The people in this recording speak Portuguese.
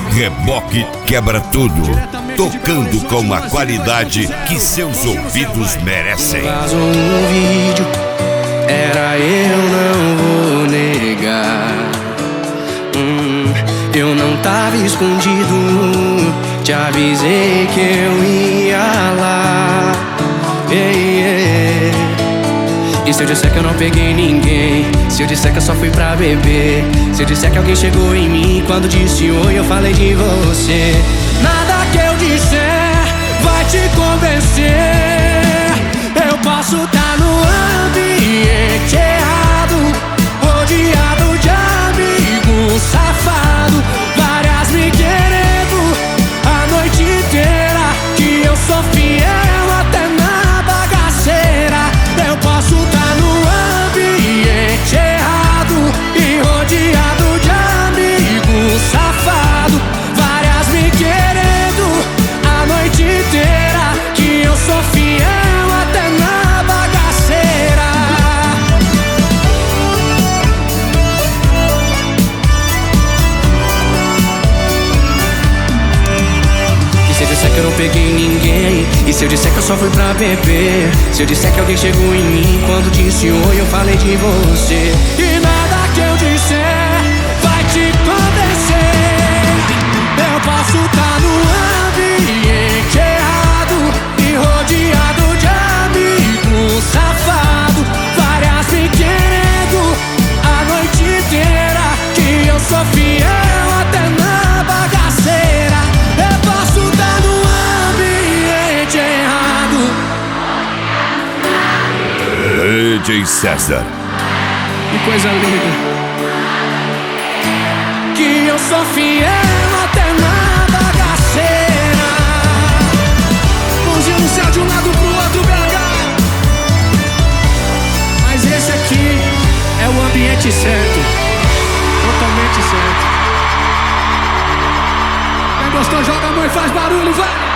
Reboque quebra tudo, tocando com a qualidade que seus ouvidos merecem. Vazou um vídeo, era eu, não vou negar. Eu não tava escondido, te avisei que eu ia lá. E se eu disser que eu não peguei ninguém? Se eu disser que eu só fui pra beber? Se eu disser que alguém chegou em mim quando disse oi, eu falei de você? Nada que eu disser vai te convencer. Eu posso tá no ambiente errado, rodeado de amigo safado, várias me querendo a noite inteira, que eu sou fiel até na bagaceira. Eu posso tá no ambiente errado e rodeado de amigo safado, várias me querendo a noite inteira, que eu sou fiel até na bagaceira. E se eu disser que eu não peguei ninguém? E se eu disser que eu só fui pra beber? Se eu disser que alguém chegou em mim quando disse oi, eu falei de você? E nada que eu disser vai te convencer. Eu posso tá no ambiente errado e rodeado de amigo safado, várias me querendo a noite inteira, que eu sou fiel até na bagaceira. Eu posso tá no ambiente errado. DJ César. Que coisa linda, que eu sou fiel até na bagaceira. Mãozinha no céu de um lado pro outro, BH. Mas esse aqui é o ambiente certo, totalmente certo. Quem gostou, joga a mão e faz barulho, vai!